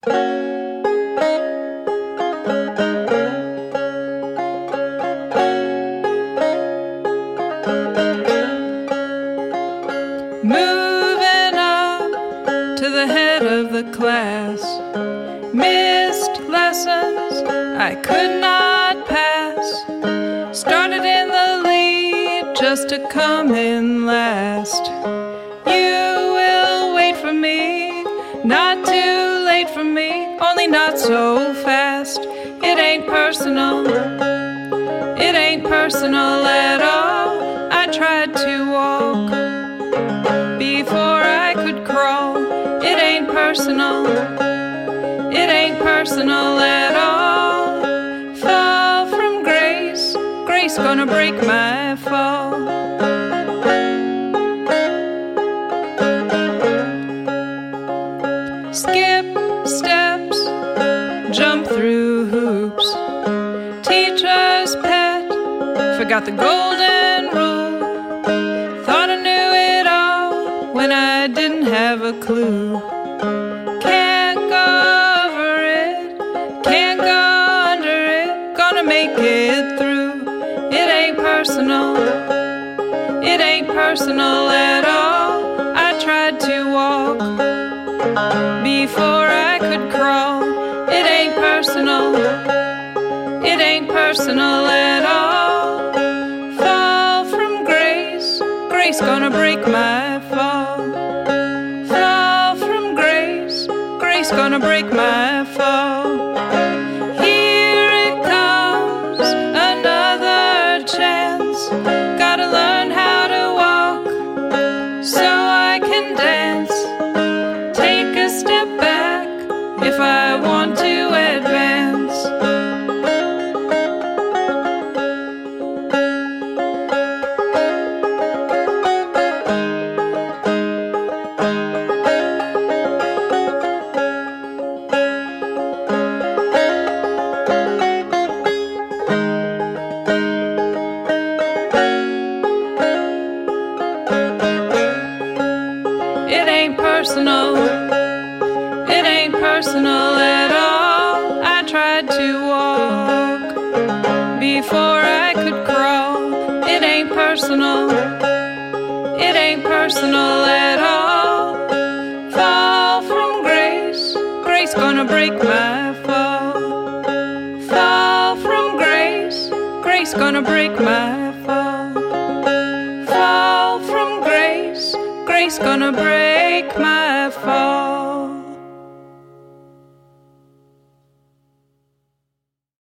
Moving up to the head of the class, missed lessons I could not pass, started in the lead just to come in last. You will wait for me, not too late for me, only not so fast. It ain't personal, it ain't personal at all. I tried to walk before I could crawl. It ain't personal, it ain't personal at all. Fall from grace, grace gonna break my fall. Skip steps, jump through hoops, teacher's pet, forgot the golden rule. Thought I knew it all when I didn't have a clue. Can't go over it, can't go under it, gonna make it through. It ain't personal, it ain't personal at all. I tried to walk before I could crawl. It ain't personal, it ain't personal at all. Fall from grace, grace gonna break my fall. Fall from grace, grace gonna break my fall. Here it comes, another chance. Gotta learn how to walk so I can dance. Take a step back if I want to advance. It ain't personal, it ain't personal at all. I tried to walk before I could crawl. It ain't personal, it ain't personal at all. Fall from grace, grace gonna break my fall. Fall from grace, grace gonna break my fall. Fall from grace, grace gonna break my fall.